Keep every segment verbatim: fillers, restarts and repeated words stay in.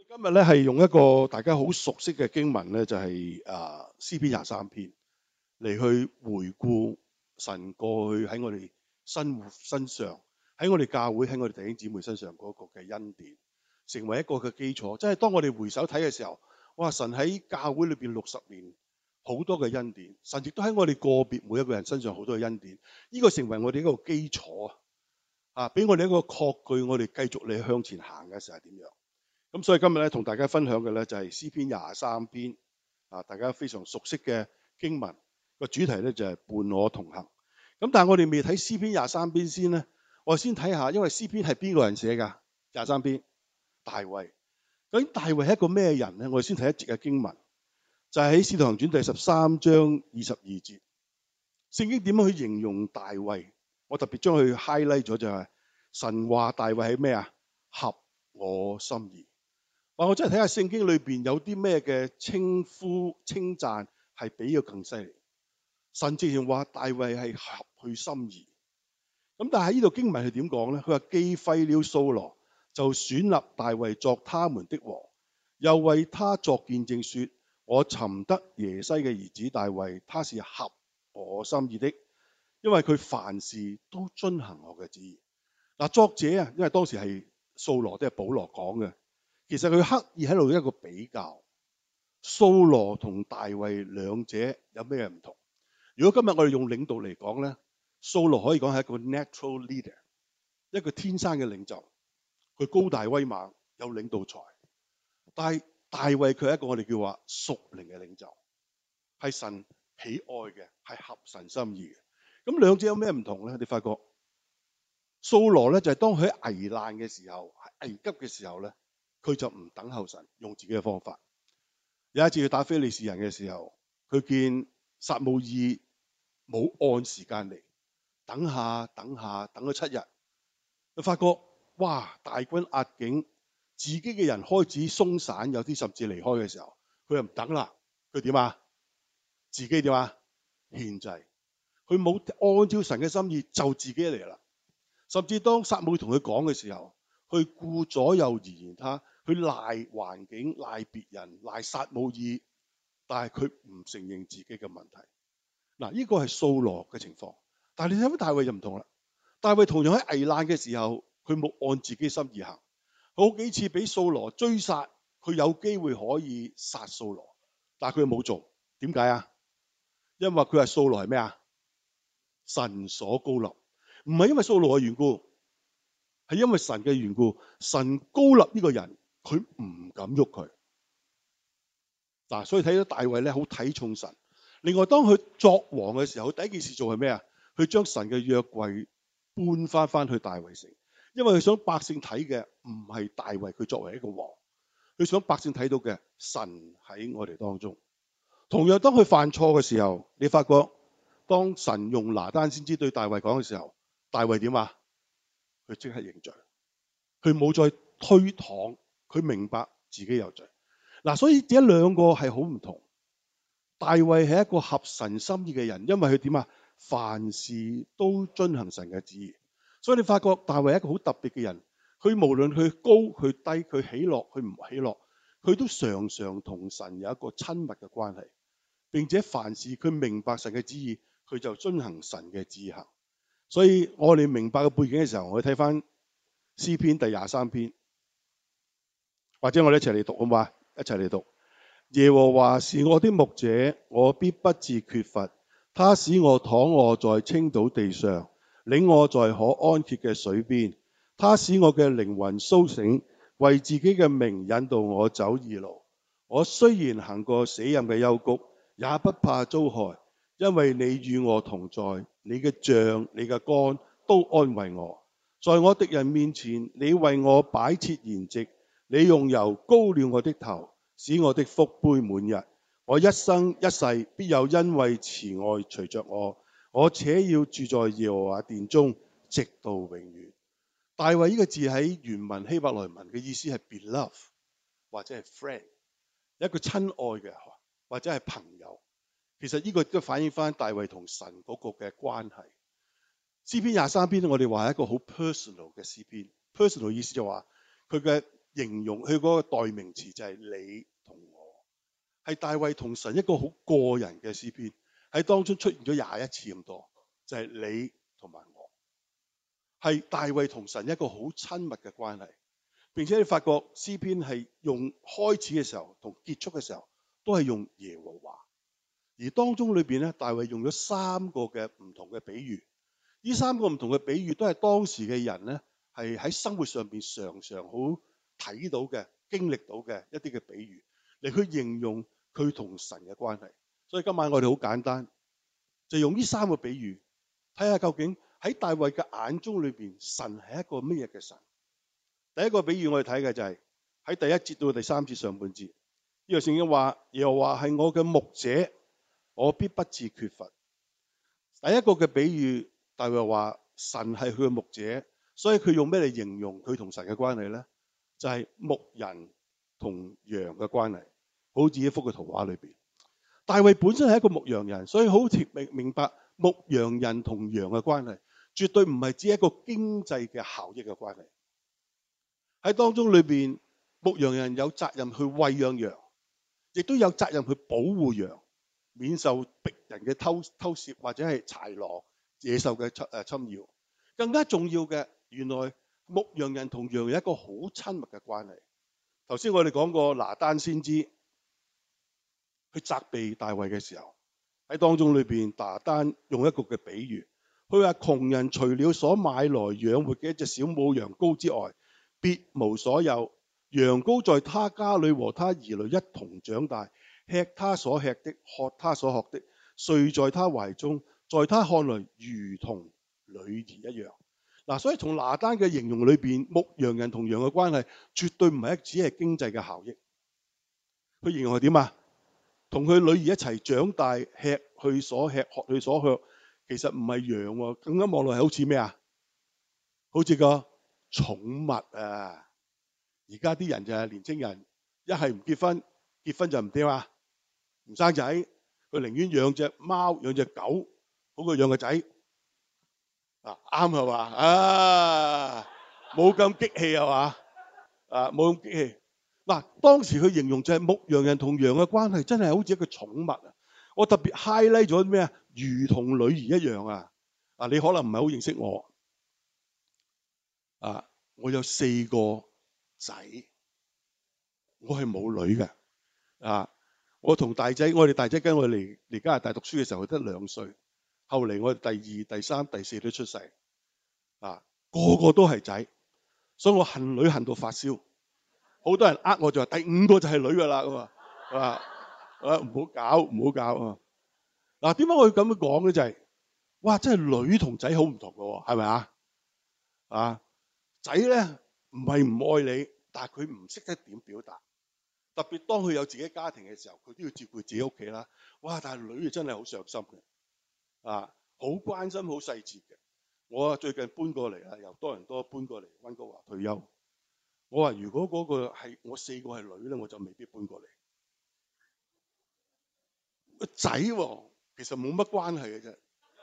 今日咧係用一個大家好熟悉嘅經文咧，就係誒詩篇廿三篇嚟去回顧神過去喺我哋生活身上，喺我哋教會喺我哋弟兄姊妹身上嗰個嘅恩典，成為一個嘅基礎。即係當我哋回首睇嘅時候，哇！神喺教會裏邊六十年好多嘅恩典，神亦都喺我哋個別每一個人身上好多嘅恩典。呢個成為我哋一個基礎啊！啊，俾我哋一個確據，我哋繼續嚟向前行嘅時候係點樣？咁所以今日咧同大家分享嘅咧就係詩篇廿三篇啊，大家非常熟悉嘅經文，個主題咧就係伴我同行。咁但係我哋未睇詩篇廿三篇先咧，我先睇下，因為詩篇係邊個人寫㗎？廿三篇大衛。究竟大衛係一個咩人咧？我哋先睇一節嘅經文，就係喺《使徒行傳》第十三章二十二節。聖經點樣去形容大衛？我特別將佢 highlight 咗，就係神話大衛係咩啊？合我心意。話我真係睇下聖經裏邊有啲咩嘅稱呼稱讚係比佢更犀利。神直情話大衛係合佢心意。咁但係喺呢度經文係點講咧？佢話既廢了掃羅，就選立大衛作他們的王，又為他作見證說：我尋得耶西嘅兒子大衛，他是合我心意的，因為佢凡事都遵行我嘅旨意。嗱，作者啊，因為當時係掃羅，都係保羅講嘅。其實佢刻意喺度一個比較，掃羅同大衛兩者有咩唔同？如果今日我哋用領導嚟講咧，掃羅可以講係一個 natural leader， 一個天生嘅領袖，佢高大威猛，有領導才。但係大衛佢係一個我哋叫話屬靈嘅領袖，係神喜愛嘅，係合神心意嘅。咁兩者有咩唔同咧？你發覺掃羅咧就係當佢喺危難嘅時候、危急嘅時候咧，佢就唔等候神，用自己嘅方法。有一次去打非利士人嘅時候，佢見撒母耳冇按時間嚟，等下等下等咗七日，佢發覺哇，大軍壓境，自己嘅人開始鬆散，有啲甚至離開嘅時候，佢又唔等啦。佢點啊？自己點啊？獻祭。佢冇按照神嘅心意，就自己嚟啦。甚至當撒母耳同佢講嘅時候，佢顧左右而言他，佢賴環境、賴別人、賴撒母耳，但係佢唔承認自己嘅問題。嗱，呢個係掃羅嘅情況。但係你睇翻大衛就唔同啦。大衛同樣喺危難嘅時候，佢冇按自己心意行。好幾次俾掃羅追殺，佢有機會可以殺掃羅，但係佢冇做。點解啊？因為佢係掃羅係咩啊？神所高立。唔係因為掃羅嘅緣故，係因為神嘅緣故。神高立呢個人，佢唔敢喐佢。嗱，所以睇到大衛咧，好睇重神。另外，當佢作王嘅時候，第一件事做係咩啊？佢將神嘅約櫃搬翻翻去大衛城，因為佢想百姓睇嘅唔係大衛佢作為一個王，佢想百姓睇到嘅神喺我哋當中。同樣，當佢犯錯嘅時候，你發覺當神用拿單先知對大衛講嘅時候，大衛點啊？佢即刻認罪，佢冇再推搪，佢明白自己有罪。嗱，所以呢兩個係好唔同。大衛係一個合神心意嘅人，因為佢點啊？凡事都遵行神嘅旨意。所以你發覺大衛係一個好特別嘅人，佢無論佢高佢低，佢喜樂佢唔喜樂，佢都常常同神有一個親密嘅關係。並且凡事佢明白神嘅旨意，佢就遵行神嘅旨意行。所以我哋明白嘅背景嘅時候，我哋睇翻詩篇第廿三篇，或者我哋一齊嚟讀好嘛？一齊嚟讀。耶和華是我的牧者，我必不致缺乏。他使我躺臥在青島地上，領我在可安歇嘅水邊。他使我嘅靈魂甦醒，為自己嘅名引導我走義路。我雖然行過死蔭嘅幽谷，也不怕遭害，因為你與我同在。你嘅杖、你嘅竿都安慰我。在我敵人面前，你為我擺設筵席，你用油膏了我的頭，使我的福杯滿溢。我一生一世必有恩惠慈愛隨着我，我且要住在耶和華殿中，直到永遠。大衛呢個字喺原文希伯來文嘅意思係 beloved 或者係 friend， 一個親愛嘅或者係朋友。其實呢個都反映翻大衛同神嗰個嘅關係。詩篇廿三篇我哋話係一個好 personal 嘅詩篇。personal 意思就話佢嘅形容佢嗰個代名詞就係你同我，係大衛同神一個好個人嘅詩篇，喺當中出現咗廿一次咁多，就係你同埋我，係大衛同神一個好親密嘅關係。並且你發覺詩篇係用開始嘅時候同結束嘅時候都係用耶和華，而當中裏邊咧，大衛用咗三個嘅唔同嘅比喻。呢三個唔同嘅比喻都係當時嘅人咧，係喺生活上邊常常好睇到嘅、經歷到嘅一啲嘅比喻嚟去形容佢同神嘅關係。所以今晚我哋好簡單，就用呢三個比喻睇下究竟喺大衛嘅眼中裏邊，神係一個乜嘢嘅神。第一個比喻我哋睇嘅就係喺第一節到第三節上半節，呢個聖經話耶和華係我嘅牧者，我必不致缺乏。第一個嘅比喻，大衛話神係佢嘅牧者，所以佢用咩嚟形容佢同神嘅關係咧？就係牧人同羊嘅關係，好似一幅嘅圖畫裏邊。大衛本身係一個牧羊人，所以好明明白牧羊人同羊嘅關係，絕對唔係只係一個經濟嘅效益嘅關係。喺當中裏邊，牧羊人有責任去餵養羊，亦都有責任去保護羊，免受敵人嘅偷偷竊或者係豺狼野獸嘅侵誒侵擾。更加重要嘅，原來牧羊人同羊有一個好親密嘅關係。頭先我哋講過拿單先知去責備大衛嘅時候，喺當中裏邊，拿單用一個嘅比喻，佢話窮人除了所買來養活嘅一隻小母羊羔之外，別無所有。羊羔在他家裏和他兒女一同長大，吃他所吃的，喝他所喝的，睡在他懷中，在他看來如同女兒一樣。嗱，所以從拿單嘅形容裏邊，牧羊人同羊嘅關係絕對唔係一只係經濟嘅效益。佢形容係點啊？同佢女兒一齊長大，吃佢所吃，喝佢所喝，其實唔係羊喎，更加望落係好似咩啊？好似個寵物啊！而家啲人就係年青人，一係唔結婚，結婚就唔掂啊，唔生仔，佢寧願養隻貓、養隻狗，好過養個仔。啊，啱係嘛？啊，冇咁激氣係嘛？啊，冇咁激氣。嗱，當時佢形容就係牧羊人同羊嘅關係，真係好似一個寵物啊！我特別 highlight 咗咩啊？如同女兒一樣啊！啊，你可能唔係好認識我啊，我有四個仔，我係冇女嘅啊！我同大仔，我哋大仔跟我嚟嚟加拿大讀書嘅時候，佢得兩歲。後嚟我哋第二、第三、第四都出世啊，個個都係仔，所以我恨女恨到發燒。好多人呃我就話第五個就係女噶啦，咁啊啊唔好搞唔好搞啊！嗱，點解我要咁樣講咧？就係、是、哇，真係女同仔好唔同噶喎，係咪啊？啊，仔咧唔係唔愛你，但係佢唔識得點表達。特別當佢有自己家庭嘅時候，佢都要照顧自己屋企啦。哇！但係女啊真係好上心嘅，啊，好關心好細節嘅。我啊最近搬過嚟啦，由多倫多搬過嚟溫哥華退休。我話如果嗰個係我四個係女咧，我就未必搬過嚟。個仔喎，其實冇乜關係嘅啫。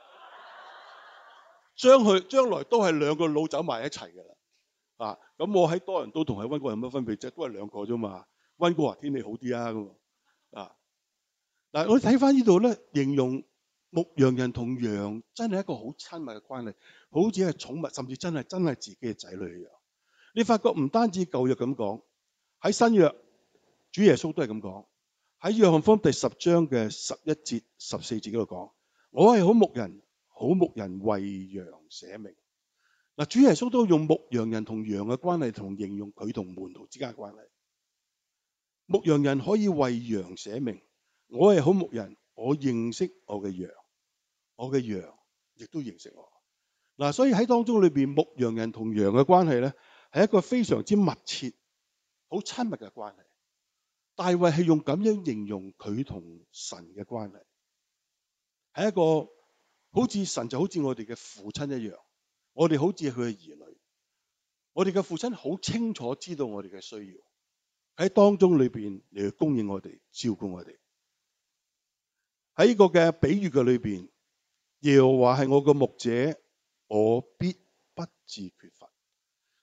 將佢將來都係兩個佬走埋一齊㗎啦。啊，咁我喺多倫多同喺溫哥華有乜分別啫？都係兩個啫嘛。溫哥華天氣好啲啊咁啊。嗱，我睇翻呢度咧，形容牧羊人同羊真係一個好親密嘅關係，好似係寵物，甚至真係真係自己嘅仔女一樣。你發覺唔單止舊約咁講，喺新約主耶穌都係咁講。喺約翰福音第十章嘅十一節、十四節嗰度講：我係好牧人，好牧人為羊捨命。嗱，主耶穌都用牧羊人同羊嘅關係同形容佢同門徒之間嘅關係。牧羊人可以為羊捨命，我係好牧人，我認識我嘅羊，我嘅羊亦都認識我。嗱，所以喺當中裏邊，牧羊人同羊嘅關係咧，係一個非常之密切、好親密嘅關係。大衛係用咁樣形容佢同神嘅關係，係一個好似神就好似我哋嘅父親一樣，我哋好似佢嘅兒女，我哋嘅父親好清楚知道我哋嘅需要，喺當中裏邊嚟去供應我哋、照顧我哋。喺呢個嘅比喻嘅裏邊，耶和華係我嘅牧者，我必不致缺乏。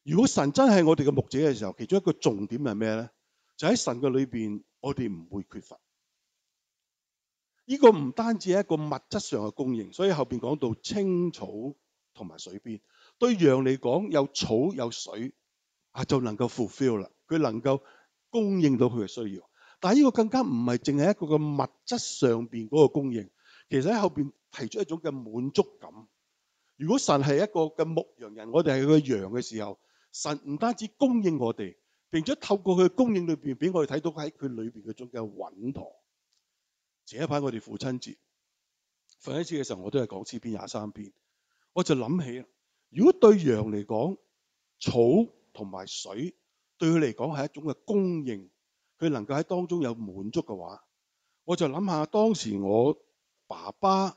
如果神真係我哋嘅牧者嘅時候，其中一個重點係咩咧？就喺神嘅裏邊，我哋唔會缺乏。呢個唔單止係一個物質上嘅供應，所以後邊講到青草同埋水邊，對羊嚟講有草有水啊，就能夠 fulfill 啦，佢能夠供應到佢嘅需要。但係呢個更加唔係淨係一個嘅物質上邊嗰個供應，其實喺後邊提出一種嘅滿足感。如果神係一個嘅牧羊人，我哋係佢嘅羊嘅時候，神唔單止供應我哋，並且透過佢嘅供應裏邊，俾我哋睇到喺佢裏邊嗰種嘅穩妥。前一排我哋父親節，父親節嘅時候，我都係講詩篇廿三篇，我就諗起，如果對羊嚟講，草同埋水對佢嚟講係一種嘅供應，佢能夠喺當中有滿足嘅話，我就諗下當時我爸爸，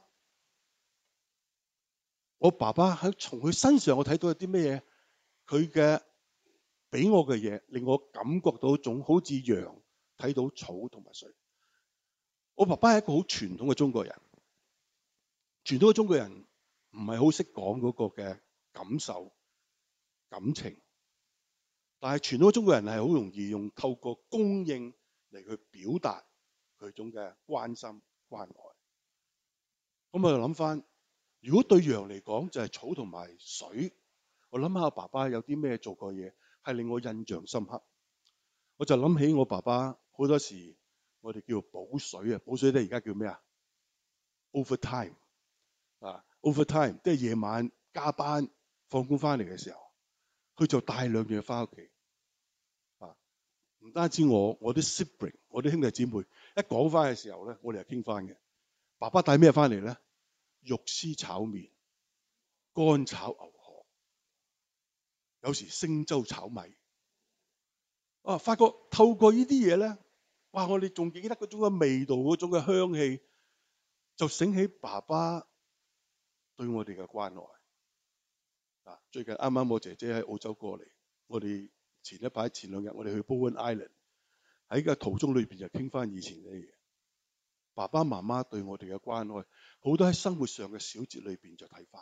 我爸爸喺從佢身上我睇到有啲咩嘢，佢嘅俾我嘅嘢令我感覺到一種好似羊睇到草同埋水。我爸爸係一個好傳統嘅中國人，傳統嘅中國人唔係好識講嗰個嘅感受感情，但係傳統嘅中國人係好容易用透過供應嚟去表達佢種嘅關心關愛。咁我就諗翻，如果對羊嚟講就係草同埋水，我諗下我爸爸有啲咩做過嘢係令我印象深刻。我就諗起我爸爸好多時。我哋叫補水啊，補水咧而家叫咩啊 ？Overtime 啊 ，Overtime 即係夜晚加班放工翻嚟嘅時候，佢就帶兩樣嘢翻屋企啊。唔單止我，我啲 sibling，我啲兄弟姊妹一講翻嘅時候咧，我哋係傾翻嘅。爸爸帶咩翻嚟咧？肉絲炒麵、乾炒牛河，有時星洲炒米。啊，發覺透過呢啲嘢咧。哇！我哋仲記得嗰種嘅味道，嗰種嘅香氣，就醒起爸爸對我哋嘅關愛。啊，最近啱啱我姐姐喺澳洲過嚟，我哋前一排前兩日我哋去 Bowen Island，喺個途中裏邊就傾翻以前嘅嘢。爸爸媽媽對我哋嘅關愛，好多喺生活上嘅小節裏邊就睇翻。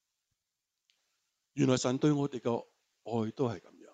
原來神對我哋嘅愛都係咁樣。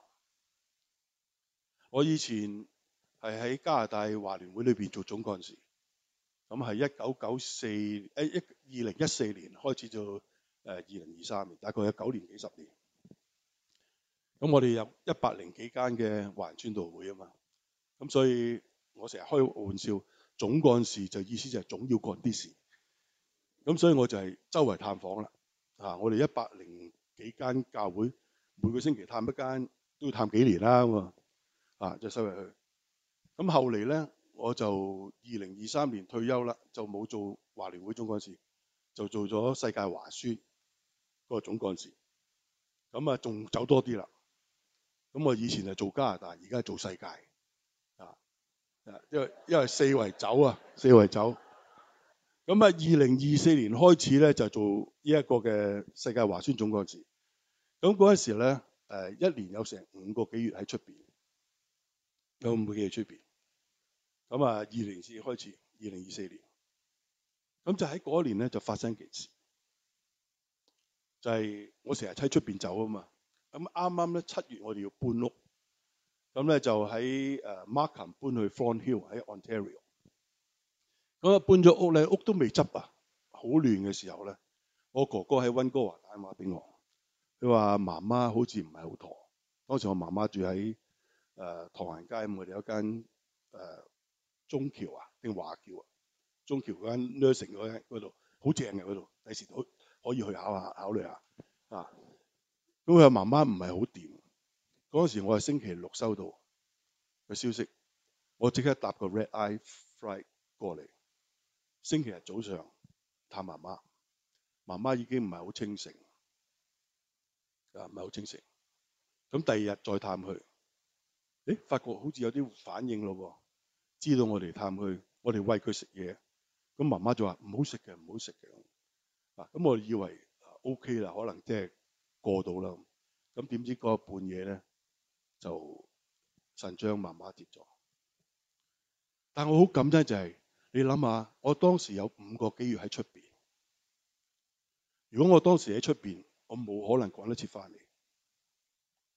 我以前係喺加拿大華聯會裏邊做總幹事，咁係一九九四誒一二零一四年開始做誒二零二三年，大概有九年幾十年。咁我哋有一百零幾間嘅華人宣道會啊嘛，咁所以我成日開玩笑，總幹事就意思就係總要幹啲事。咁所以我就係周圍探訪啦。啊，我哋一百零幾間教會，每個星期探一間，都要探幾年啦咁啊，啊就收入去。咁後嚟咧，我就二零二三年退休啦，就冇做華聯會總幹事，就做咗世界華宣嗰個總幹事。咁啊，仲走多啲啦。咁我以前係做加拿大，而家係做世界啊，因為因為四圍走啊，四圍走。咁啊，二零二四年開始咧就做呢一個嘅世界華宣總幹事。咁嗰陣時咧，誒一年有成五個幾月喺出邊，有五個幾月出邊。咁啊，二零四開始，二零二四年，咁就喺嗰一年咧就發生件事，就係、是、我成日喺出邊走啊嘛。咁啱啱咧七月我哋要搬屋，咁咧就喺誒 Markham 搬去 Thornhill 喺 Ontario。咁啊搬咗屋咧，屋都未執啊，好亂嘅時候咧，我哥哥喺溫哥華打電話俾我，佢話媽媽好似唔係好妥。當時我媽媽住喺誒唐人街，咁我哋有間誒。呃中橋啊定華僑啊？中橋嗰間 nursing 嗰間嗰度好正嘅嗰度，第時都可以去考下考慮下啊。咁佢話媽媽唔係好掂。嗰陣時我係星期六收到嘅消息，我即刻搭個 red eye flight 過嚟。星期日早上探媽媽，媽媽已經唔係好清醒啊，唔係好清醒。咁第二日再探佢，誒發覺好似有啲反應咯喎。知道我哋探佢，我哋餵佢食嘢，咁媽媽就話唔好食嘅，唔好食嘅。啊，咁我以為 OK 啦，可能即係過到啦。咁點知嗰半夜咧就神將媽媽接咗。但我好感恩就係、是，你諗下，我當時有五個幾月喺出邊。如果我當時喺出邊，我冇可能趕得切翻嚟。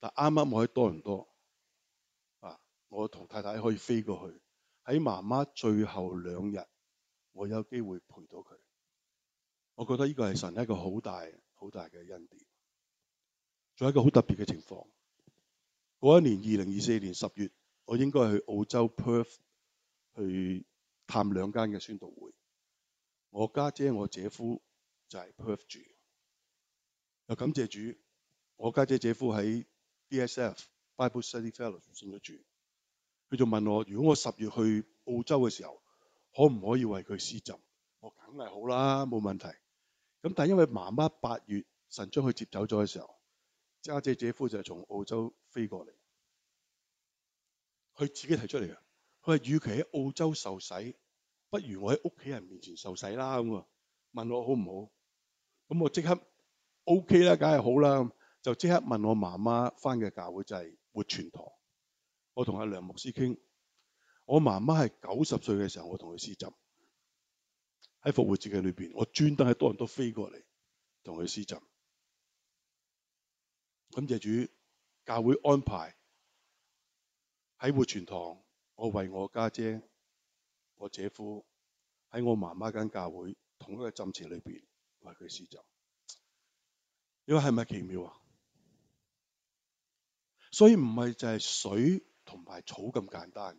但啱啱我喺多倫多啊，我同太太可以飛過去，喺媽媽最後兩日，我有機會陪到佢。我覺得呢個係神一個好大好大嘅恩典。仲有一個好特別嘅情況，嗰一年二零二四年十月，我應該去澳洲 Perth 去探兩間嘅宣道會。我家姐，姐我姐夫就係 Perth 住，又感謝主，我家姐姐夫喺 B S F Bible Study Fellowship 信咗主。佢就問我，如果我十月去澳洲嘅時候，可唔可以為佢施浸？我梗係好啦，冇問題。咁但係因為媽媽八月神將佢接走咗嘅時候，家姐姐夫就從澳洲飛過嚟，佢自己提出嚟嘅。佢話與其喺澳洲受洗，不如我喺屋企人面前受洗啦。咁啊，問我好唔好？咁我即刻 OK 啦，梗係好啦。就即刻問我媽媽返嘅教會就係活泉堂。我同阿梁牧師傾，我媽媽係九十歲嘅時候，我同佢施浸喺復活節嘅裏邊，我專登喺多倫多飛過嚟同佢施浸。感謝主，教會安排喺活泉堂，我為我家姐、姐、我姐夫喺我媽媽間教會同一個浸池裏邊為佢施浸。你話係咪奇妙啊？所以唔係就係水同埋草咁簡單。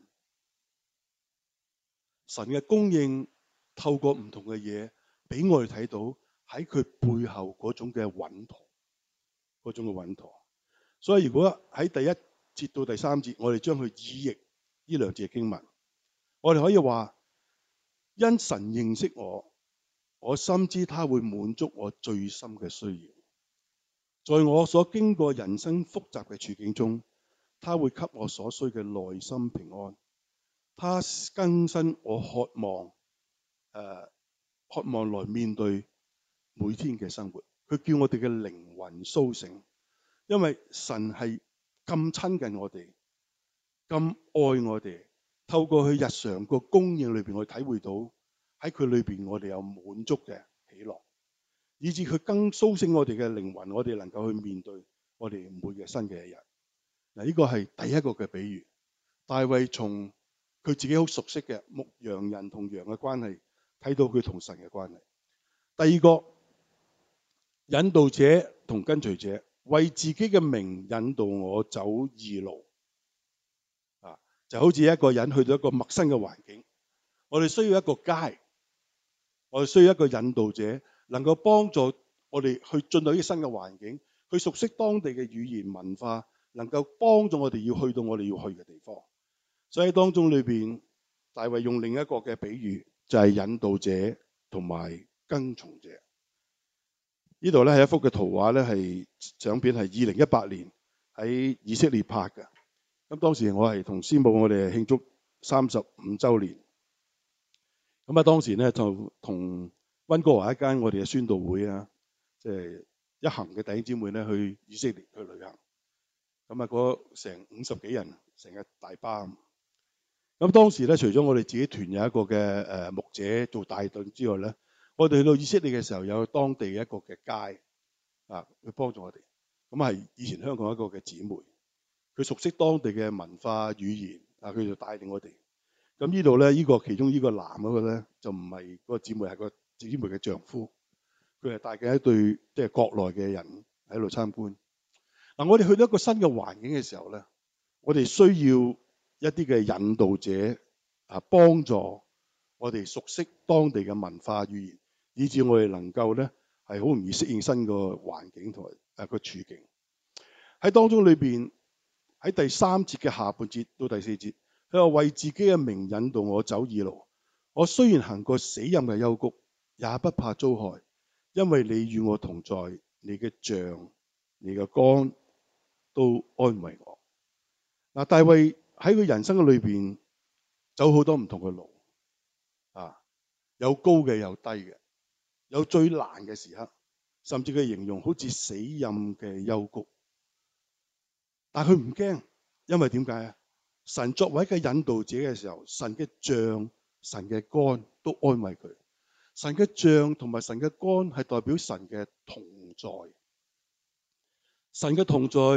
神嘅供應透過唔同嘅嘢，俾我哋睇到喺佢背後嗰種嘅穩妥，嗰種嘅穩妥。所以如果喺第一節到第三節，我哋將佢意譯呢兩節嘅經文，我哋可以話：因神認識我，我深知他會滿足我最深嘅需要。在我所經過人生複雜嘅處境中，他會給我所需嘅內心平安。他更新我渴望，誒、呃，渴望來面對每天嘅生活。佢叫我哋嘅靈魂甦醒，因為神係咁親近我哋，咁愛我哋。透過佢日常個供應裏邊，我體會到喺佢裏邊，我哋有滿足嘅喜樂，以至佢更甦醒我哋嘅靈魂，我哋能夠去面對我哋每日新嘅一日。嗱，呢個係第一個嘅比喻。大衛從佢自己好熟悉嘅牧羊人同羊嘅關係，睇到佢同神嘅關係。第二個，引導者同跟隨者，為自己嘅名引導我走義路。啊，就好似一個人去到一個陌生嘅環境，我哋需要一個 guide，我哋需要一個引導者，能夠幫助我哋去進到呢個新嘅環境，去熟悉當地嘅語言文化，能夠幫助我哋要去到我哋要去嘅地方。所以當中裏邊，大衛用另一個嘅比喻，就係引導者同埋跟從者。呢度咧係一幅嘅圖畫咧，係相片係二零一八年喺以色列拍嘅。咁當時我係同師母我哋慶祝三十五週年。咁啊當時咧就同溫哥華一間我哋嘅宣道會啊，即係一行嘅弟兄姊妹咧去以色列去旅行。咁啊嗰成五十幾人，成日大巴。咁當時咧，除咗我哋自己團有一個嘅誒牧者做帶隊之外咧，我哋去到以色列嘅時候，有當地一個嘅街啊，去幫助我哋。咁係以前香港一個嘅姊妹，佢熟悉當地嘅文化語言啊，佢就帶領我哋。咁呢度咧，呢個其中呢個男嗰個咧，就唔係嗰個姊妹，係個姊妹嘅丈夫。佢係帶緊一對即係國內嘅人喺度參觀。嗱，我哋去到一個新嘅環境嘅時候咧，我哋需要一啲嘅引導者啊，幫助我哋熟悉當地嘅文化語言，以至我哋能夠咧係好容易適應新個環境同埋誒個處境。喺當中裏邊，喺第三節嘅下半節到第四節，佢話為自己嘅名引導我走義路。我雖然行過死蔭嘅幽谷，也不怕遭害，因為你與我同在，你嘅杖、你嘅竿都安慰我。嗱，大衛喺佢人生嘅裏邊走好多唔同嘅路啊，有高嘅，有低嘅，有最難嘅時刻，甚至佢形容好似死蔭嘅幽谷。但係佢唔驚，因為點解啊？神作為一個引導者嘅時候，神嘅杖、神嘅竿都安慰佢。神嘅杖同埋神嘅竿係代表神嘅同在。神嘅同在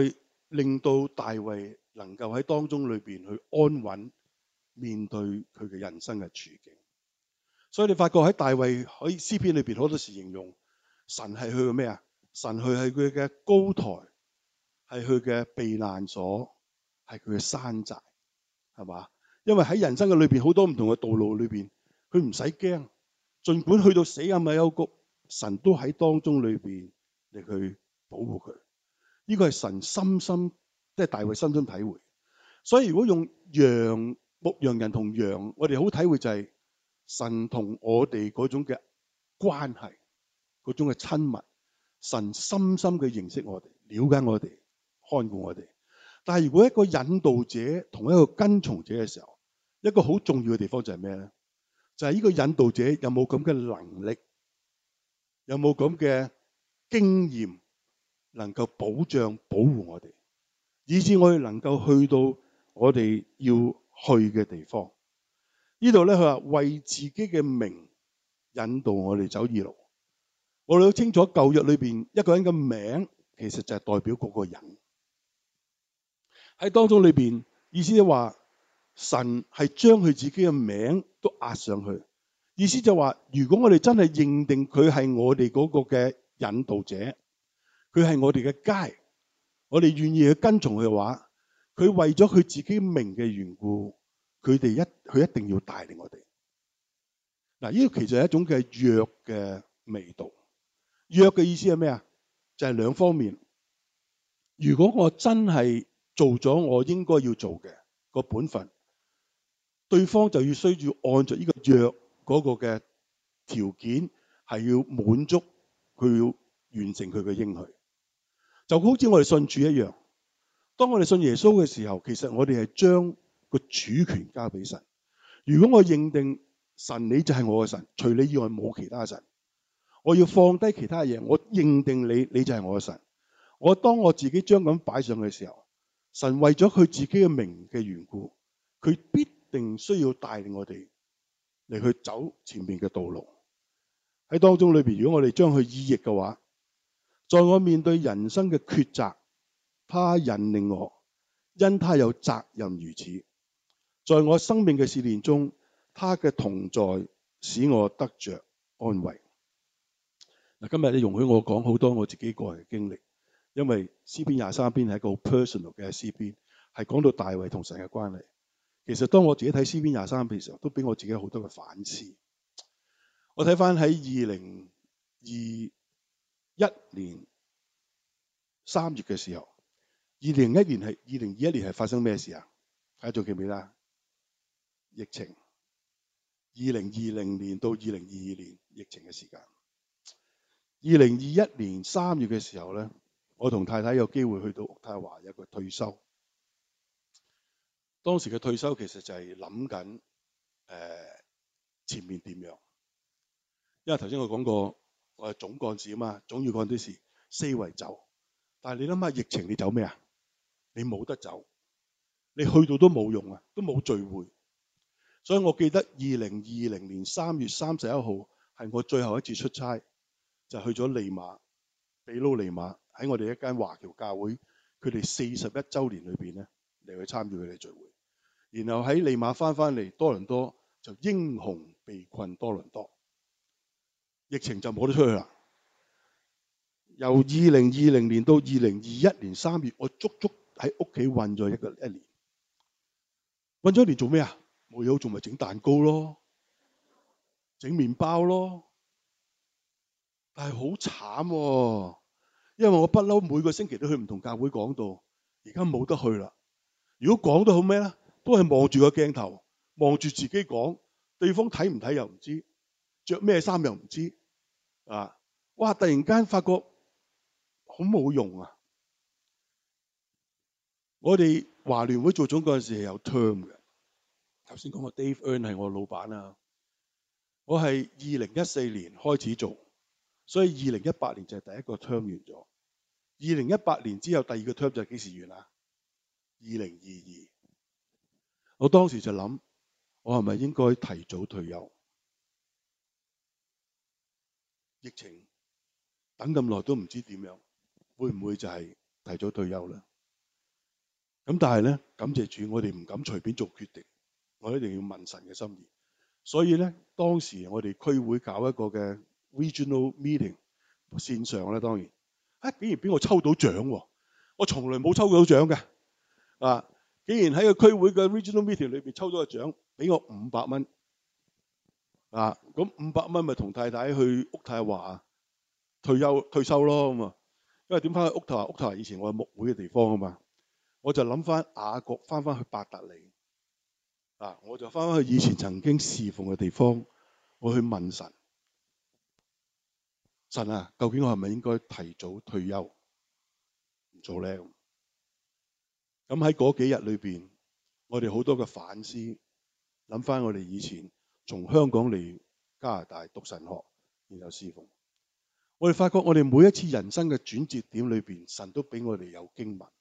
令到大衛能夠喺當中裏邊去安穩面對佢嘅人生嘅處境。所以你發覺喺大衛喺詩篇裏邊好多時形容神係佢嘅咩啊？神佢係佢嘅高台，係佢嘅避難所，係佢嘅山寨，係嘛？因為喺人生嘅裏邊好多唔同嘅道路裏邊，佢唔使驚，儘管去到死蔭嘅幽谷，神都喺當中裏邊嚟去保護佢。呢、這個係神深深，即係大衛深深體會。所以如果用羊牧羊人同羊，我哋好體會就係神同我哋嗰種嘅關係，嗰種嘅親密。神深深嘅認識我哋，了解我哋，看顧我哋。但係如果一個引導者同一個跟從者嘅時候，一個好重要嘅地方就係咩咧？就係、是、呢個引導者有冇咁嘅能力，有冇咁嘅經驗，能夠保障保護我哋，以致我哋能夠去到我哋要去嘅地方。呢度咧，佢話為自己嘅名引導我哋走義路。我哋都清楚舊約裏邊一個人嘅名，其實就係代表嗰個人。喺當中裏邊，意思就話神係將佢自己嘅名都壓上去。意思就話，如果我哋真係認定佢係我哋嗰個嘅引導者，佢係我哋嘅 guide，我哋願意去跟從佢嘅話，佢為咗佢自己名嘅緣故，佢哋一佢一定要帶領我哋。嗱，呢個其實係一種嘅約嘅味道。約嘅意思係咩啊？就係兩方面。如果我真係做咗我應該要做嘅個本分，對方就要需要按照呢個約嗰個嘅條件，係要滿足佢，要完成佢嘅應許。就好似我哋信主一樣，當我哋信耶穌嘅時候，其實我哋係將個主權交俾神。如果我認定神你就係我嘅神，除你以外冇其他神，我要放低其他嘢，我認定你，你就係我嘅神。我當我自己將咁擺上去嘅時候，神為咗佢自己嘅名嘅緣故，佢必定需要帶領我哋嚟去走前面嘅道路。喺當中裏邊，如果我哋將佢意譯嘅話，在我面對人生嘅抉擇，他引領我，因他有責任如此。在我生命嘅試煉中，他嘅同在使我得着安慰。嗱，今日你容許我講好多我自己個人嘅經歷，因為詩篇廿三篇係一個好 personal 嘅詩篇，係講到大衛同神嘅關係。其實當我自己睇詩篇廿三篇嘅時候，都俾我自己好多嘅反思。我睇翻喺二零二一年三月嘅時候，二零一年係二零二一年係發生咩事啊？大家仲記唔記得？疫情。二零二零年到二零二二年疫情嘅時間。二零二一年三月嘅時候咧，我同太太有機會去到渥太華有一個退休。當時嘅退休其實就係諗緊誒前面點樣，因為頭先我講過我係總幹事啊嘛，總要幹啲事，四圍走。但係你諗下疫情，你走咩啊？你冇得走，你去到都冇用啊，都冇聚會。所以我記得二零二零年三月三十一號係我最後一次出差。就去咗利馬，秘魯利馬喺我哋一間華僑教會，佢哋四十一週年裏邊咧嚟去參與佢哋聚會。然後喺利馬翻翻嚟多倫多，就英雄被困多倫多，疫情就冇得出去啦。由二零二零年到二零二一年三月，我足足喺屋企韞咗一個一年。韞咗一年做咩啊？冇嘢好做咪整蛋糕咯，整麵包咯。但係好慘喎，因為我不嬲每個星期都去唔同教會講道，而家冇得去啦。如果講得好咩咧，都係望住個鏡頭，望住自己講，對方睇唔睇又唔知，着咩衫又唔知，啊！哇！突然間發覺好冇用啊！我哋華聯會做總幹事係有 term 嘅，頭先講個 Dave Earn 係我老闆啊，我係二零一四年開始做。所以二零一八年就係第一個 term 完咗，二零一八年之後第二個 term 就係幾時完啊？二零二二。我當時就諗，我係咪應該提早退休？疫情等咁耐都唔知點樣，會唔會就係提早退休咧？ 咁但係咧，感謝主，我哋唔敢隨便做決定，我一定要問神嘅心意。所以咧，當時我哋區會搞一個嘅 regional meeting 線上咧，當然啊，竟然俾我抽到獎喎！我從來冇抽到獎嘅啊！竟然喺個區會嘅 regional meeting 裏邊抽咗個獎，俾我五百蚊啊！咁五百蚊咪同太太去屋太華退休退休咯咁啊！因為點翻去屋太華？屋太華以前我係牧會嘅地方啊嘛，我就諗翻雅各翻翻去伯特利啊，我就翻翻去以前曾經侍奉嘅地方，我去問神：神啊，究竟我係咪應該提早退休唔做咧？咁喺嗰幾日裏邊，我哋好多嘅反思，諗翻我哋以前從香港嚟加拿大讀神學，然後侍奉。我哋發覺我哋每一次人生嘅轉折點裏邊，神都俾我哋有經文。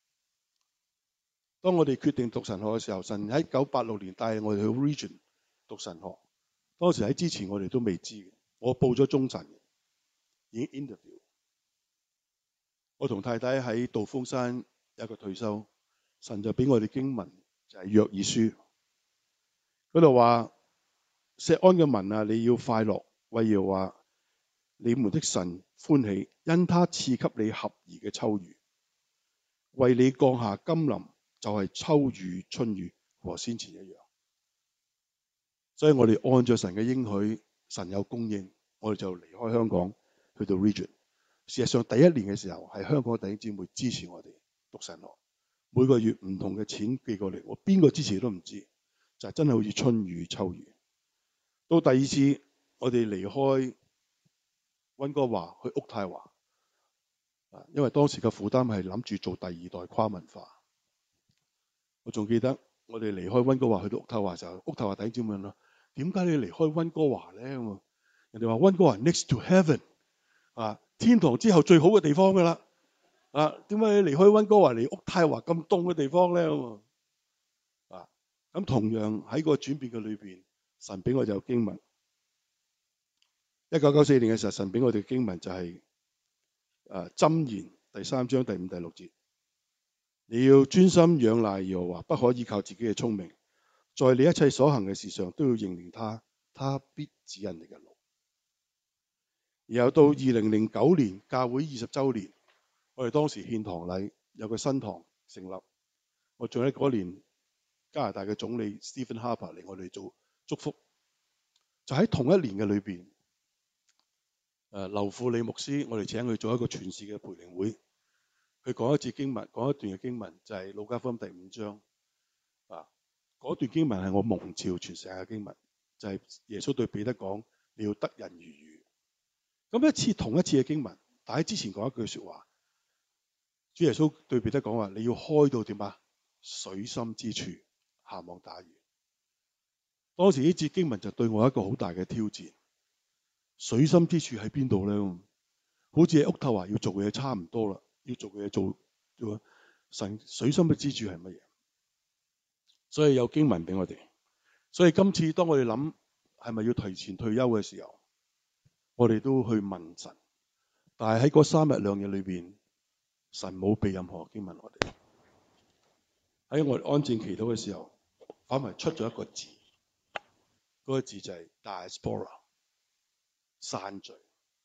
當我哋決定讀神學嘅時候，神喺九八六年帶我哋去 Region 讀神學。當時喺之前我哋都未知嘅，我報咗中神，已經 interview。我同太太喺道風山有一個退休。神就俾我哋經文，就係約珥書嗰度話：錫安嘅民啊，你要快樂，為要話你們的神歡喜，因他賜給你合宜嘅秋雨，為你降下甘霖，就係秋雨春雨和先前一樣。所以我哋按照神嘅應許，神有供應，我哋就離開香港去到 Region。事實上第一年嘅時候係香港弟兄姊妹支持我哋讀神學。每個月唔同嘅錢寄過嚟，我邊個支持都唔知，就係真係好似春雨秋雨。到第二次我哋離開溫哥華去渥太華，啊，因為當時嘅負擔係諗住做第二代跨文化。我仲記得我哋離開溫哥華去到渥太華嘅時候，渥太華弟兄姊妹問啦：點解你離開溫哥華咧？人哋話溫哥華 next to heaven， 啊，天堂之後最好嘅地方㗎啦。啊，點解你離開溫哥華嚟渥太華咁凍嘅地方咧？啊，咁同樣喺個轉變嘅裏邊，神俾我就有經文。一九九四年嘅時候，神俾我哋嘅經文就係誒箴言第三章第五、第六節。你要專心仰賴耶和華，不可依靠自己嘅聰明，在你一切所行嘅事上都要認明他，他必指引你嘅路。然後到二零零九年教會二十週年。我哋當時獻堂禮有個新堂成立，我仲喺嗰年加拿大嘅總理 Stephen Harper 嚟我哋做祝福，就喺同一年嘅裏邊，誒劉富理牧師，我哋請佢做一個全市嘅培靈會，佢講一節經文，講一段嘅經文就係、是、路加福音第五章，啊嗰段經文係我蒙召傳成嘅經文，就係、是、耶穌對彼得講：你要得人如魚。咁一次同一次嘅經文，但喺之前講一句説話。主耶穌對彼得講話：你要開到點啊？水深之處，下網打魚。當時呢節經文就對我一個好大嘅挑戰。水深之處喺邊度咧？好似喺渥太華要做嘅嘢差唔多啦，要做嘅嘢做做神水深嘅之處係乜嘢？所以有經文俾我哋。所以今次當我哋諗係咪要提前退休嘅時候，我哋都去問神。但係喺嗰三日兩日裏邊，神冇俾任何經文我哋。喺我哋安靜祈禱嘅時候，反為出咗一個字，嗰個字就係 diaspora， 散聚，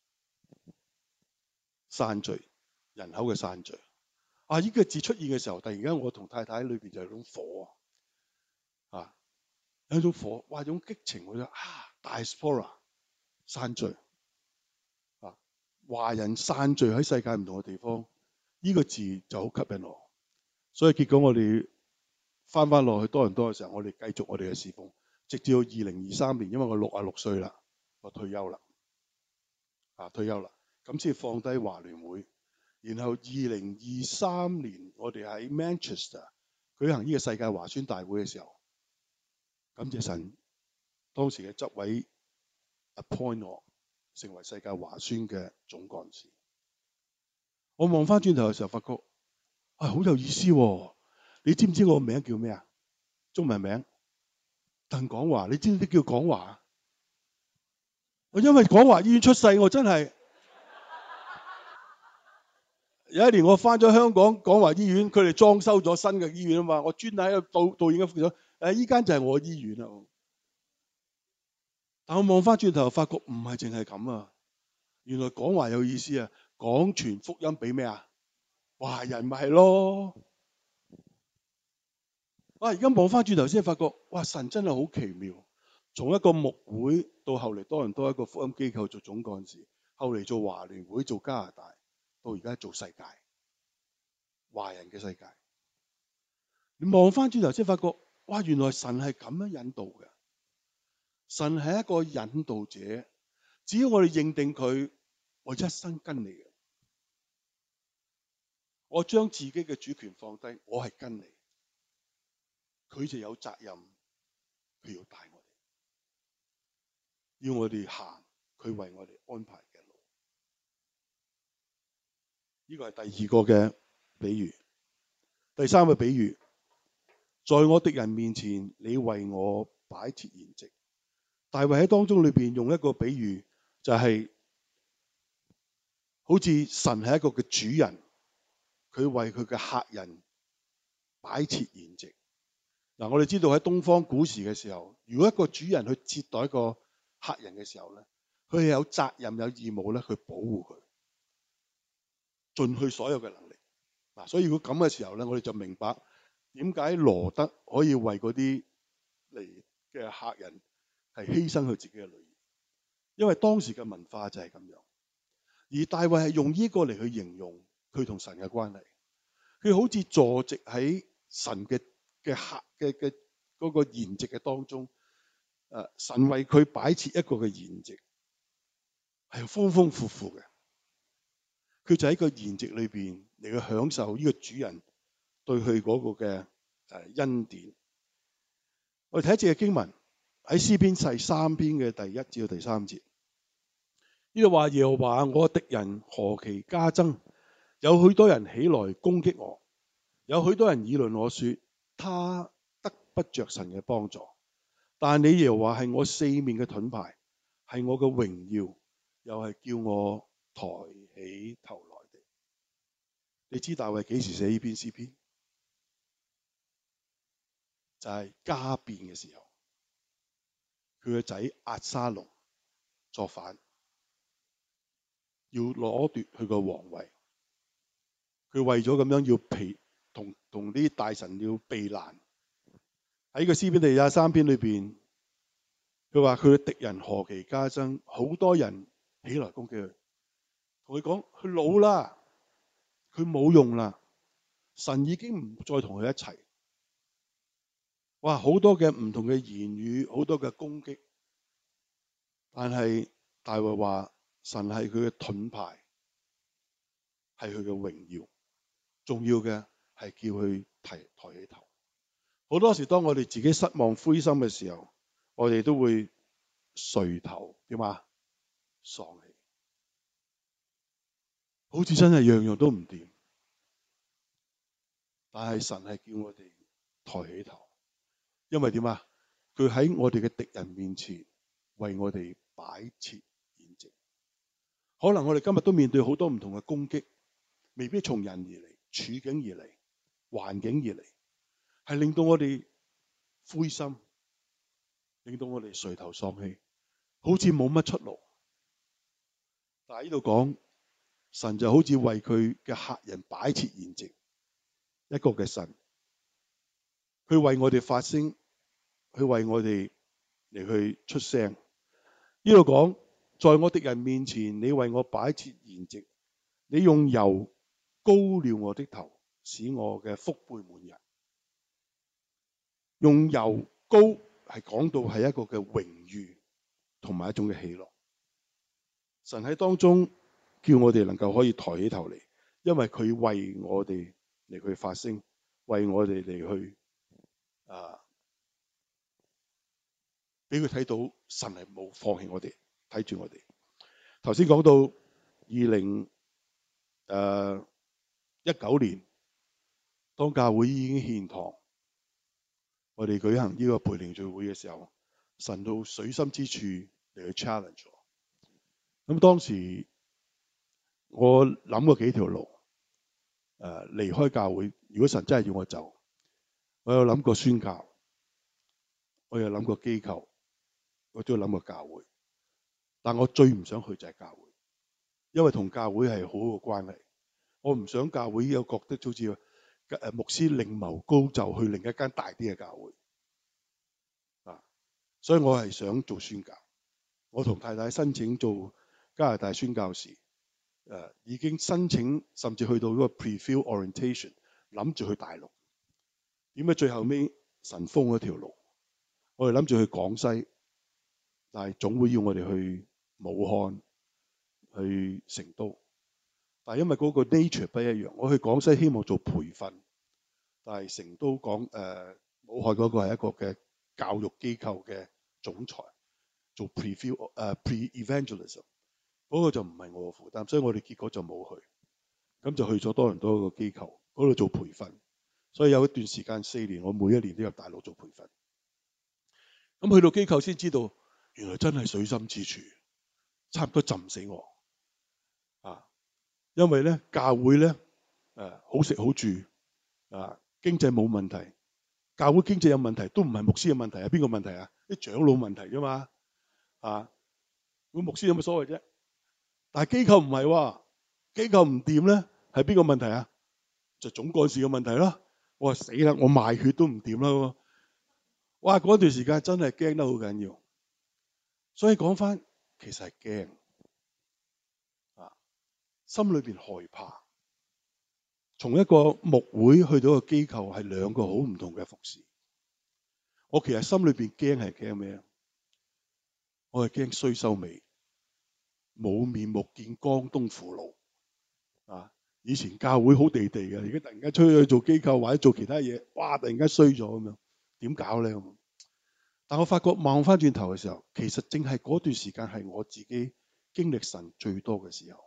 散聚，人口嘅散聚。啊！呢個字出現嘅時候，突然間我同太太裏邊就有種火啊，有種火，哇！有種激情，我就啊 diaspora， 散聚啊，華人散聚喺世界唔同嘅地方。呢個字就好吸引我，所以結果我哋翻翻落去多倫多嘅時候，我哋繼續我哋嘅侍奉，直至到二零二三年，因為我六啊六歲啦，我退休啦，啊退休啦，咁先放低華聯會，然後二零二三年我哋喺 Manchester 舉行呢個世界華宣大會嘅時候，感謝神，當時嘅執委 appoint 我成為世界華宣嘅總幹事。我望翻轉頭嘅時候，發覺啊好有意思喎！你知唔知我個名叫咩啊？中文名鄧廣華。你知唔知叫廣華？我因為廣華醫院出世，我真係有一年我翻咗香港廣華醫院，佢哋裝修咗新嘅醫院啊嘛，我專喺度導導演嘅副咗，誒依間就係我醫院啦。但我望翻轉頭，發覺唔係淨係咁啊！原來廣華有意思啊，廣傳福音俾咩啊？華人咪係咯。哇！而家望翻轉頭先發覺，哇！神真係好奇妙。從一個牧會到後嚟多倫多一個福音機構做總幹事，後嚟做華聯會做加拿大，到而家做世界華人嘅世界。你望翻轉頭先發覺，哇！原來神係咁樣引導嘅。神係一個引導者，只要我哋認定佢，我一生跟你嘅。我將自己嘅主權放低，我係跟你。佢就有責任，佢要帶我哋，要我哋行佢為我哋安排嘅路。呢個係第二個嘅比喻。第三個比喻，在我敵人面前，你為我擺設筵席。大衛喺當中裏邊用一個比喻，就係、是、好似神係一個嘅主人，佢為佢嘅客人擺設筵席。嗱，我哋知道喺東方古時嘅時候，如果一個主人去接待一個客人嘅時候咧，佢係有責任有義務咧去保護佢，盡佢所有嘅能力。嗱，所以如果咁嘅時候咧，我哋就明白點解羅德可以為嗰啲嚟嘅客人係犧牲佢自己嘅女兒，因為當時嘅文化就係咁樣。而大衛係用呢個嚟去形容佢同神嘅關係，佢好似坐席喺神嘅嘅客嘅嘅嗰個筵席嘅當中，誒，神為佢擺設一個嘅筵席，係豐豐富富嘅。佢就喺個筵席裏邊嚟去享受呢個主人對佢嗰個嘅誒恩典。我哋睇一節嘅經文喺詩篇第三篇嘅第一至到第三節，呢度話耶和華我敵人何其加增，有許多人起來攻擊我，有許多人議論我說他得不着神嘅幫助。但你耶和華係我四面嘅盾牌，係我嘅榮耀，又係叫我抬起頭來的。你知大衛幾時寫呢篇詩篇？就係、是、家變嘅時候，佢個仔押沙龍作反，要攞奪佢個皇位。佢為咗咁樣要避同同啲大臣要避難。喺個詩篇第廿三篇裏邊，佢話佢嘅敵人何其加增，好多人起來攻擊佢，同佢講佢老啦，佢冇用啦，神已經唔再同佢一齊。哇，好多嘅唔同嘅言語，好多嘅攻擊，但係大衛話神係佢嘅盾牌，係佢嘅榮耀，重要嘅係叫佢提抬起頭。好多時當我哋自己失望灰心嘅時候，我哋都會垂頭點啊，喪氣，好似真係樣樣都唔掂。但係神係叫我哋抬起頭，因為點啊？佢喺我哋嘅敵人面前為我哋擺設筵席。可能我哋今日都面對好多唔同嘅攻擊，未必從人而嚟，處境而嚟，環境而嚟，係令到我哋灰心，令到我哋垂頭喪氣，好似冇乜出路。但係呢度講，神就好似為佢嘅客人擺設筵席，一個嘅神，佢為我哋發聲，佢為我哋嚟去出聲。呢度講，在我敵人面前，你為我擺設筵席，你用油膏了我的頭，使我嘅福杯滿溢。用油膏係講到係一個嘅榮譽同埋一種嘅喜樂。神喺當中叫我哋能夠可以抬起頭嚟，因為佢為我哋嚟去發聲，為我哋嚟去啊，俾佢睇到神係冇放棄我哋，睇住我哋。頭先講到二零誒一九年，當教會已經獻堂，我哋舉行呢個培靈聚會嘅時候，神到水深之處嚟去 challenge 我。咁當時我諗過幾條路， 誒離開教會。如果神真係要我走，我有諗過宣教，我有諗過機構，我都有諗過教會。但我最唔想去就係教會，因為同教會係好好嘅關係。我唔想教會有覺得好似誒牧師另謀高就去另一間大啲嘅教會啊，所以我係想做宣教。我同太太申請做加拿大宣教士，誒、啊、已經申請，甚至去到嗰個 pre-field orientation， 諗住去大陸。點解最後尾神封咗條路？我哋諗住去廣西，但係總會要我哋去武漢、去成都。但係因為嗰個 nature 不一樣，我去廣西希望做培訓，但係成都講誒、呃、武漢嗰個係一個嘅教育機構嘅總裁，做 pre-field 誒、uh, pre-evangelism， 嗰個就唔係我嘅負擔，所以我哋結果就冇去，咁就去咗多倫多一個機構嗰度做培訓。所以有一段時間四年，我每一年都入大陸做培訓。咁去到機構先知道，原來真係水深之處，差唔多浸死我啊！因為咧教會咧誒好食好住啊，經濟冇問題。教會經濟有問題都唔係牧師嘅問題，係邊個問題啊？啲長老問題啫嘛啊！咁牧師有乜所謂啫？但係機構唔係喎，機構唔掂咧，係邊個問題啊？就總幹事嘅問題咯。我話死啦，我賣血都唔掂啦！哇，嗰段時間真係驚得好緊要，所以講翻其實係驚啊，心裏邊害怕。從一個牧會去到一個機構係兩個好唔同嘅服侍。我其實心裏邊驚係驚咩？我係驚衰收尾，冇面目見江東父老啊！以前教會好地地嘅，而家突然間出去做機構或者做其他嘢，哇！突然間衰咗咁樣，點搞咧？但我發覺望翻轉頭嘅時候，其實正係嗰段時間係我自己經歷神最多嘅時候。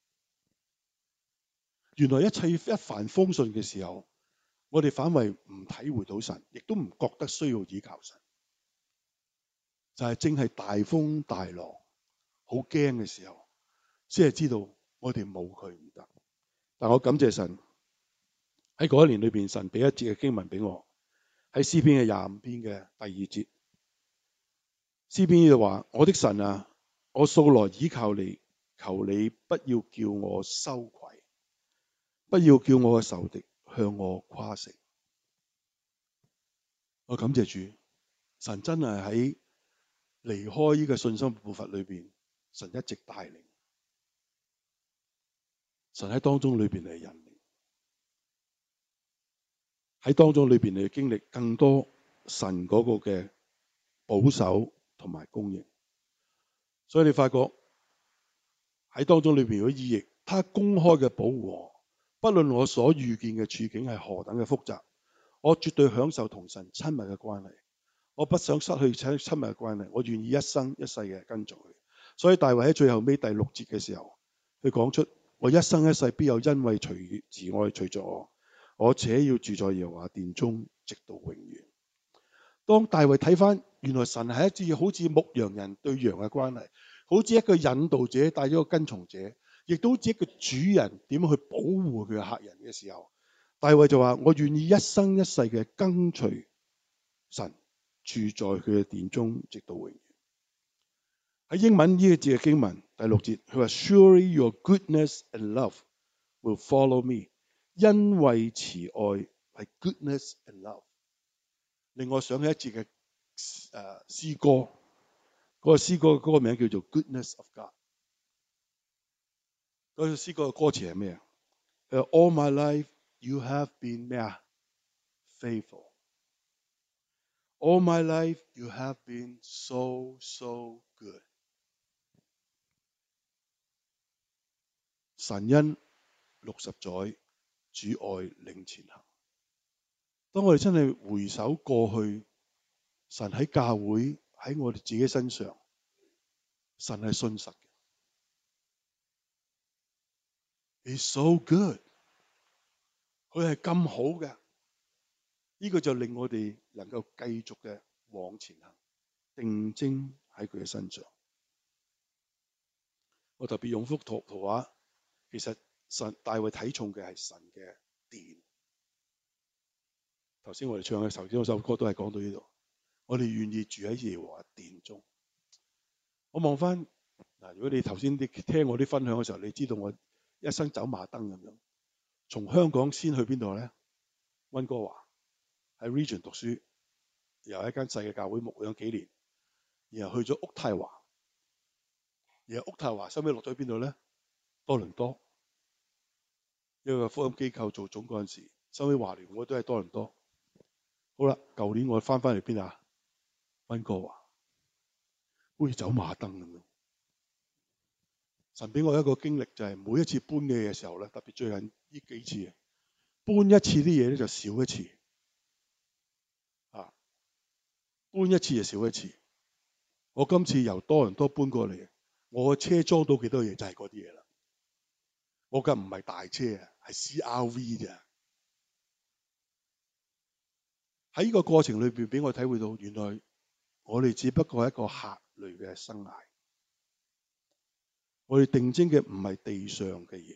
原來一切一帆風順嘅時候，我哋反為唔體會到神，亦都唔覺得需要依靠神。就係正係大風大浪，好驚嘅時候，先係知道我哋冇佢唔得。但我感謝神喺嗰一年裏邊，神俾一節嘅經文俾我，喺詩篇嘅廿五篇嘅第二節。詩篇呢度話：我的神啊，我素來倚靠你，求你不要叫我羞愧，不要叫我嘅仇敵向我誇勝。我感謝主，神真係喺離開呢個信心步伐裏邊，神一直帶領，神喺當中裏邊嚟引領，喺當中裏邊嚟經歷更多神嗰個嘅保守同埋供應。所以你發覺喺當中裏邊，如果意譯，他公開嘅保護我，不論我所遇見嘅處境係何等嘅複雜，我絕對享受同神親密嘅關係。我不想失去親親密嘅關係，我願意一生一世嘅跟隨佢。所以大衛喺最後尾第六節嘅時候，佢講出：我一生一世必有恩惠隨慈愛隨着我，我且要住在耶和華殿中，直到永遠。當大衛睇翻，原來神係一隻好似牧羊人對羊嘅關係，好似一個引導者帶咗個跟從者，亦都好似一個主人點樣去保護佢嘅客人嘅時候，大衛就話：我願意一生一世嘅跟隨神，住在佢嘅殿中，直到永遠。喺英文呢個字嘅經文第六節，佢話 Surely your goodness and love will follow me， 因為慈愛係 goodness and love。令我想起一節嘅誒詩歌，嗰、那個詩歌嗰個名叫做 Goodness of God。嗰個詩歌嘅歌詞係咩啊？誒 All my life you have been 咩啊 faithful。All my life you have been so so good。神恩六十載，主愛領前行。當我哋真係回首過去，神喺教會喺我哋自己身上，神係信實嘅。He's so good，佢係咁好嘅，呢、這個就令我哋能夠繼續嘅往前行，定睛喺佢嘅身上。我特別用幅圖圖畫，其實神大衛睇重嘅係神嘅殿。頭先我哋唱嘅頭先嗰首歌都係講到呢度，我哋願意住喺耶和華殿中。我望翻嗱，如果你頭先啲聽我啲分享嘅時候，你知道我一生走馬燈咁樣，從香港先去邊度咧？溫哥華喺 Region 讀書，又喺一間細嘅教會牧養幾年，然後去咗渥太華，然後渥太華收尾落咗去邊度咧？多倫多，一個福音機構做總幹事，收尾華聯我都係多倫多。好啦，舊年我翻翻嚟邊啊？溫哥華，好似走馬燈咁樣。神俾我一個經歷，就係每一次搬嘢嘅時候咧，特別最近呢幾次，搬一次啲嘢咧就少一次，啊，搬一次就少一次。我今次由多倫多搬過嚟，我嘅車裝到幾多嘢就係嗰啲嘢啦。我架唔係大車啊，係 C R V 啫。喺呢個過程裏邊，俾我體會到，原來我哋只不過係一個客類嘅生涯。我哋定睛嘅唔係地上嘅嘢，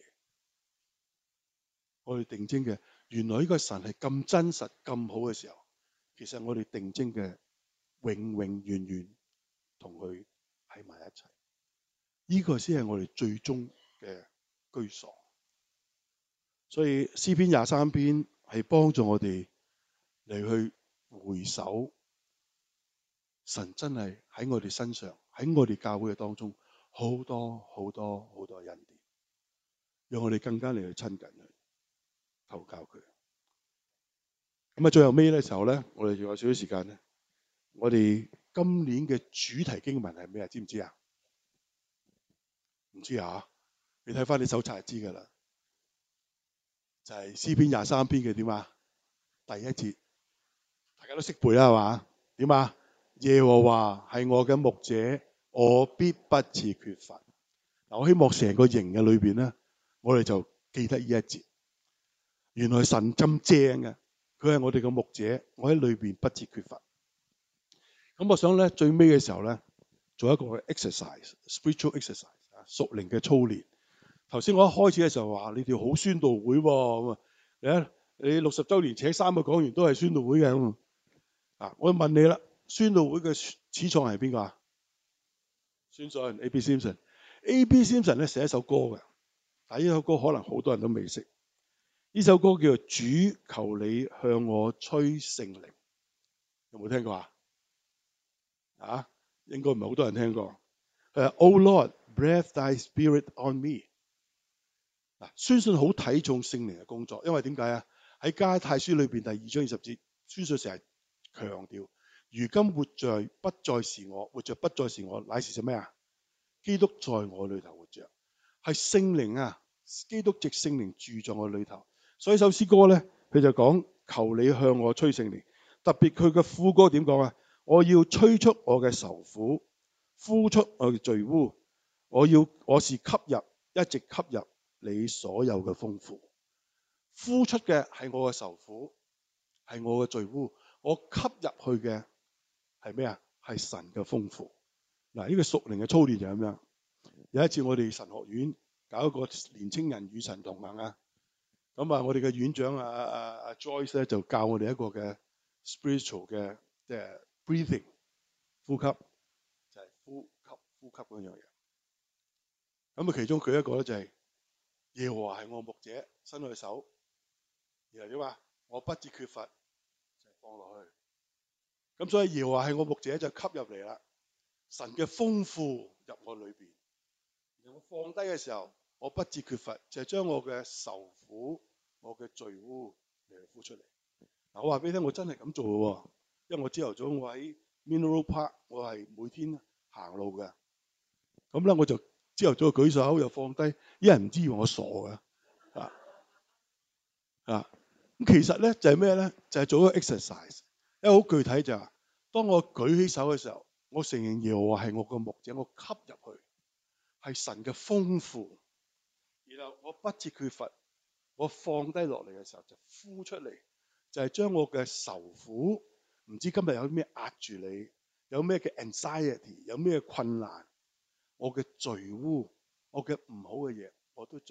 我哋定睛嘅原來呢個神係咁真實、咁好嘅時候，其實我哋定睛嘅永永遠遠同佢喺埋一齊。呢個先係我哋最終嘅居所。所以詩篇廿三篇係幫助我哋嚟去回首，神真係喺我哋身上，喺我哋教會嘅當中，好多好多好多恩典，讓我哋更加嚟去親近佢，投靠佢。咁啊，最後尾嘅時候咧，我哋仲有少少時間咧。我哋今年嘅主題經文係咩啊？知唔知啊？唔知啊？你睇翻你手冊就知噶啦，就係詩篇廿三篇嘅點啊？第一節，大家都識背啦，係嘛？點啊？耶和華係我嘅牧者，我必不致缺乏。嗱，我希望成個營嘅裏邊咧，我哋就記得呢一節。原來神咁正嘅，佢係我哋嘅牧者，我喺裏邊不致缺乏。咁我想咧，最尾嘅時候咧，做一個 exercise，spiritual exercise 啊，屬靈嘅操練。頭先我一開始嘅時候話你哋好宣道會喎，咁啊，你你六十週年請三個講員都係宣道會嘅咁啊。我問你啦，宣道會嘅始創係邊個啊？宣信 A B Simpson，A B Simpson 咧寫一首歌嘅，但係呢首歌可能好多人都未識。呢首歌叫做《主求你向我吹聖靈》，有冇聽過啊？啊，應該唔係好多人聽過。誒 ，Oh Lord, breathe Thy Spirit on me。嗱，宣信好睇重聖靈嘅工作，因為點解啊？喺加拉太書裏邊第二章二十節，宣信成日強調：如今活在不再是我，活着不再是我，乃是什麼啊？基督在我裏頭活着，係聖靈啊！基督藉聖靈住在我裏頭。所以首詩歌咧，佢就講：求你向我吹聖靈。特別佢嘅副歌點講啊？我要吹出我嘅愁苦，呼出我嘅罪污。我要我是吸入，一直吸入你所有嘅豐富。呼出嘅係我嘅愁苦，係我嘅罪污。我吸入去嘅係咩啊？係神嘅豐富。嗱，呢個屬靈嘅操練就係咁樣。有一次我哋神學院搞一個年青人與神同行啊，咁啊，我哋嘅院長啊啊啊 Joyce 咧就教我哋一個嘅 spiritual 嘅即係 breathing 呼吸，就係呼吸呼吸嗰樣嘢。咁啊，其中佢一個咧就係耶和華係我牧者，伸佢手，然後點啊？我不致缺乏，就放落去。咁所以耶和華係我牧者就吸入嚟啦，神嘅豐富入我裏邊。然後我放低嘅時候，我不致缺乏，就係將我嘅愁苦、我嘅罪污嚟呼出嚟。嗱，我話俾你聽，我真係咁做嘅喎，因為我朝頭早我喺 Mineral Park，我係每天行路嘅。咁咧我就朝頭早舉手又放低，啲人唔知以為我傻嘅啊啊！咁其實咧就係咩咧？就係、是、做一個 exercise，因為好具體就係、是，當我舉起手嘅時候，我承認耶和華係我個牧者，我吸入去係神嘅豐富，然後我不致缺乏，我放低落嚟嘅時候就呼出嚟，就係、是、將我嘅愁苦，唔知今日有咩壓住你，有咩嘅 anxiety， 有咩困難，我嘅罪污，我嘅唔好嘅嘢，我都將佢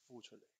呼出嚟。